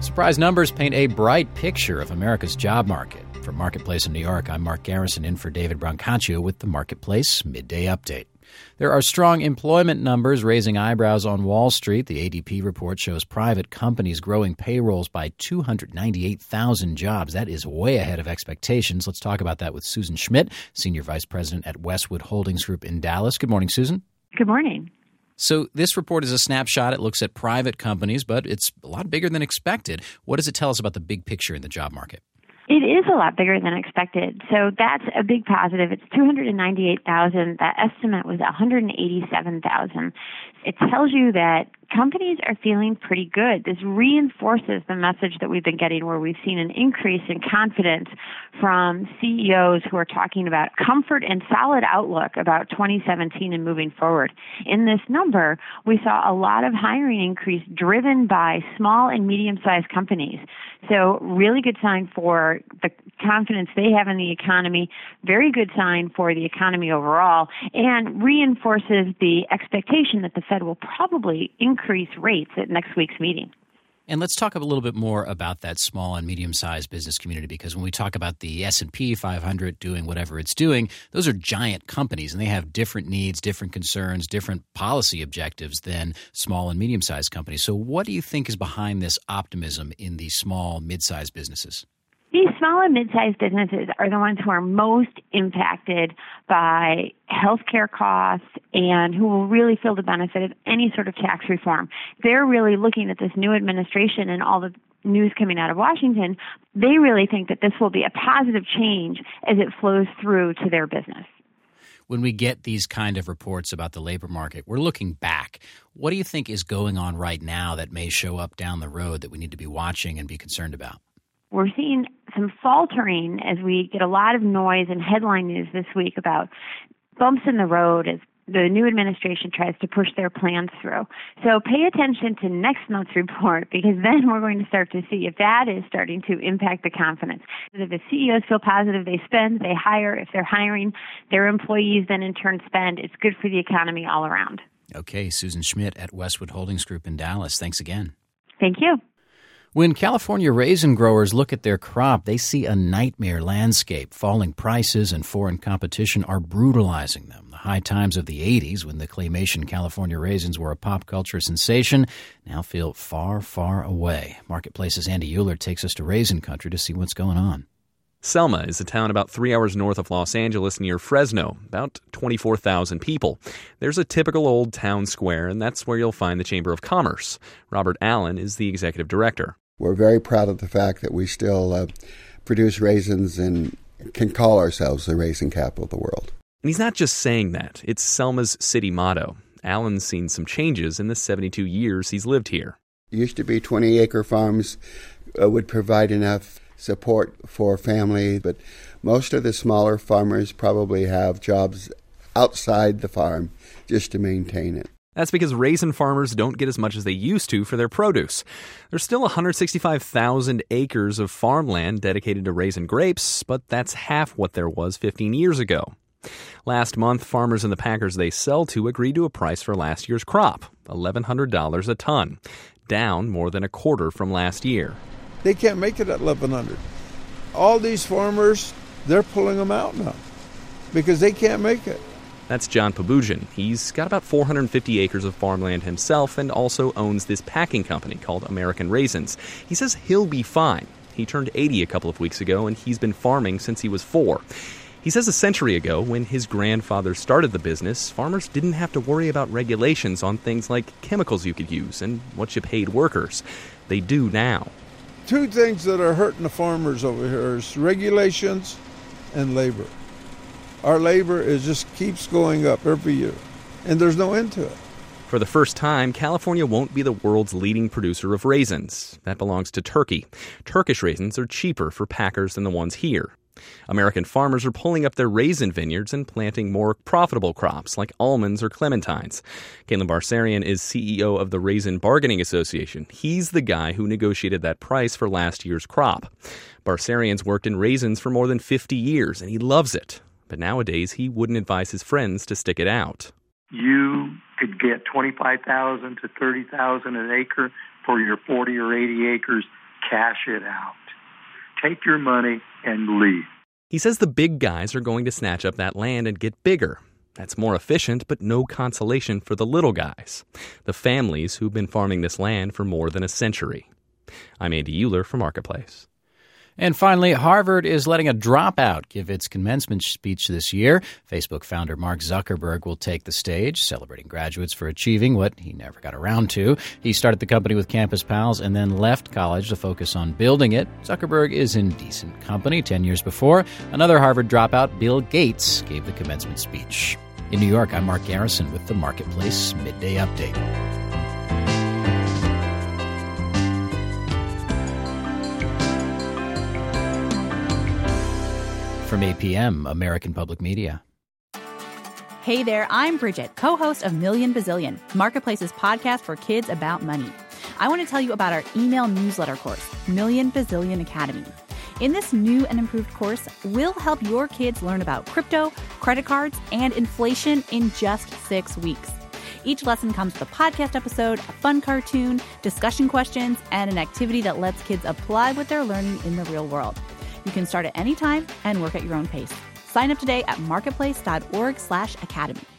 Surprise numbers paint a bright picture of America's job market. From Marketplace in New York, I'm Mark Garrison in for David Brancaccio with the Marketplace Midday Update. There are strong employment numbers raising eyebrows on Wall Street. The ADP report shows private companies growing payrolls by 298,000 jobs. That is way ahead of expectations. Let's talk about that with Susan Schmidt, Senior Vice President at Westwood Holdings Group in Dallas. Good morning, Susan. Good morning. So this report is a snapshot. It looks at private companies, but it's a lot bigger than expected. What does it tell us about the big picture in the job market? It is a lot bigger than expected. So that's a big positive. It's 298,000. That estimate was 187,000. It tells you that companies are feeling pretty good. This reinforces the message that we've been getting where we've seen an increase in confidence from CEOs who are talking about comfort and solid outlook about 2017 and moving forward. In this number, we saw a lot of hiring increase driven by small and medium-sized companies. So really good sign for the confidence they have in the economy, very good sign for the economy overall, and reinforces the expectation that the Fed will probably increase rates at next week's meeting. And let's talk a little bit more about that small and medium-sized business community, because when we talk about the S&P 500 doing whatever it's doing, those are giant companies, and they have different needs, different concerns, different policy objectives than small and medium-sized companies. So what do you think is behind this optimism in the small, mid-sized businesses? These small and mid-sized businesses are the ones who are most impacted by healthcare costs and who will really feel the benefit of any sort of tax reform. They're really looking at this new administration and all the news coming out of Washington. They really think that this will be a positive change as it flows through to their business. When we get these kind of reports about the labor market, we're looking back. What do you think is going on right now that may show up down the road that we need to be watching and be concerned about? We're seeing some faltering as we get a lot of noise and headline news this week about bumps in the road as the new administration tries to push their plans through. So pay attention to next month's report, because then we're going to start to see if that is starting to impact the confidence. If the CEOs feel positive, they spend, they hire. If they're hiring, their employees then in turn spend. It's good for the economy all around. Okay, Susan Schmidt at Westwood Holdings Group in Dallas. Thanks again. Thank you. When California raisin growers look at their crop, they see a nightmare landscape. Falling prices and foreign competition are brutalizing them. The high times of the 80s, when the claymation California raisins were a pop culture sensation, now feel far, far away. Marketplace's Andy Euler takes us to raisin country to see what's going on. Selma is a town about 3 hours north of Los Angeles near Fresno, about 24,000 people. There's a typical old town square, and that's where you'll find the Chamber of Commerce. Robert Allen is the executive director. We're very proud of the fact that we still produce raisins and can call ourselves the raisin capital of the world. And he's not just saying that. It's Selma's city motto. Allen's seen some changes in the 72 years he's lived here. It used to be 20-acre farms would provide enough support for family, but most of the smaller farmers probably have jobs outside the farm just to maintain it. That's because raisin farmers don't get as much as they used to for their produce. There's still 165,000 acres of farmland dedicated to raisin grapes, but that's half what there was 15 years ago. Last month, farmers and the packers they sell to agreed to a price for last year's crop, $1,100 a ton, down more than a quarter from last year. They can't make it at $1,100. All these farmers, they're pulling them out now because they can't make it. That's John Pabujan. He's got about 450 acres of farmland himself and also owns this packing company called American Raisins. He says he'll be fine. He turned 80 a couple of weeks ago, and he's been farming since he was 4. He says a century ago, when his grandfather started the business, farmers didn't have to worry about regulations on things like chemicals you could use and what you paid workers. They do now. Two things that are hurting the farmers over here is regulations and labor. Our labor just keeps going up every year, and there's no end to it. For the first time, California won't be the world's leading producer of raisins. That belongs to Turkey. Turkish raisins are cheaper for packers than the ones here. American farmers are pulling up their raisin vineyards and planting more profitable crops like almonds or clementines. Caleb Barsarian is CEO of the Raisin Bargaining Association. He's the guy who negotiated that price for last year's crop. Barsarian's worked in raisins for more than 50 years, and he loves it. But nowadays, he wouldn't advise his friends to stick it out. You could get $25,000 to $30,000 an acre for your 40 or 80 acres cash it out. Take your money and leave. He says the big guys are going to snatch up that land and get bigger. That's more efficient, but no consolation for the little guys, the families who've been farming this land for more than a century. I'm Andy Euler for Marketplace. And finally, Harvard is letting a dropout give its commencement speech this year. Facebook founder Mark Zuckerberg will take the stage, celebrating graduates for achieving what he never got around to. He started the company with Campus Pals and then left college to focus on building it. Zuckerberg is in decent company. 10 years before, another Harvard dropout, Bill Gates, gave the commencement speech. In New York, I'm Mark Garrison with the Marketplace Midday Update. From APM, American Public Media. Hey there, I'm Bridget, co-host of Million Bazillion, Marketplace's podcast for kids about money. I want to tell you about our email newsletter course, Million Bazillion Academy. In this new and improved course, we'll help your kids learn about crypto, credit cards, and inflation in just 6 weeks. Each lesson comes with a podcast episode, a fun cartoon, discussion questions, and an activity that lets kids apply what they're learning in the real world. You can start at any time and work at your own pace. Sign up today at marketplace.org/academy.